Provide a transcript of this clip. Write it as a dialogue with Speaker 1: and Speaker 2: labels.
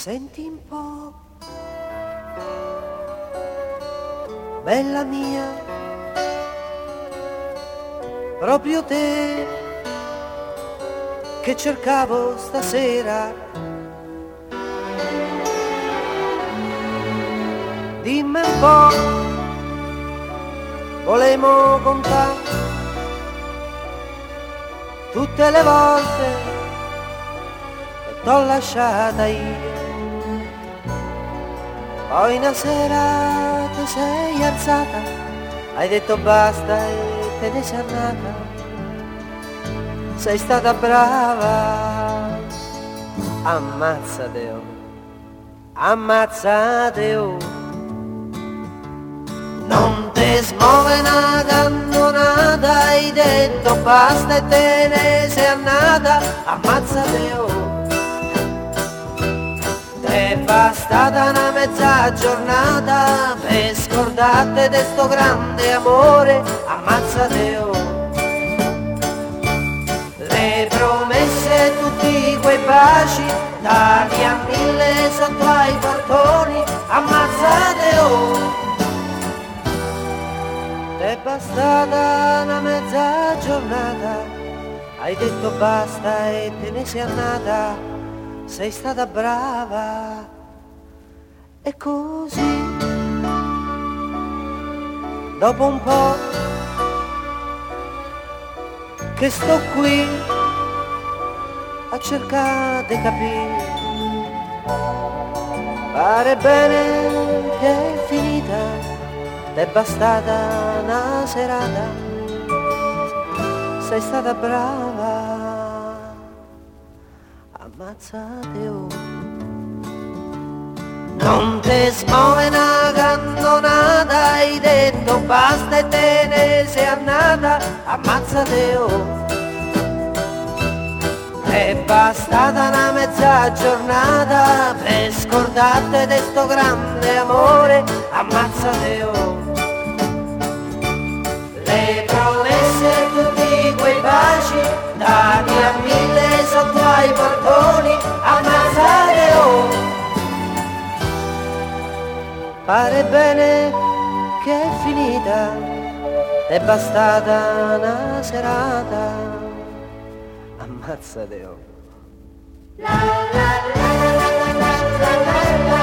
Speaker 1: Senti un po', bella mia, proprio te che cercavo stasera. Dimmi un po', volemo contare tutte le volte che t'ho lasciata io. Poi una sera ti sei alzata, hai detto basta e te ne sei andata. Sei stata brava, ammazzate oh, ammazzate oh. Non te smuove una cannonata, hai detto basta e te ne sei andata, ammazzate oh. È bastata una mezza giornata per scordarti di sto grande amore, ammazzate oh. Le promesse, tutti quei baci, dati a 1000 sotto ai portoni, ammazzate oh. È bastata una mezza giornata, hai detto basta e te ne sei andata, sei stata brava. E così, dopo un po' che sto qui a cercare di capire, pare bene che è finita. T'è bastata una serata, sei stata brava, ammazzate oh. Non te smuove una cannonata, hai detto basta e te ne sei andata, ammazzate oh. È bastata una mezza giornata per scordarti di sto grande amore, ammazzate oh. Le promesse, tutti quei baci, dati a 1000 sotto ai portoni, ammazzate oh. Pare bene che è finita, è bastata una serata, ammazzate oh. La la la la la la la la la.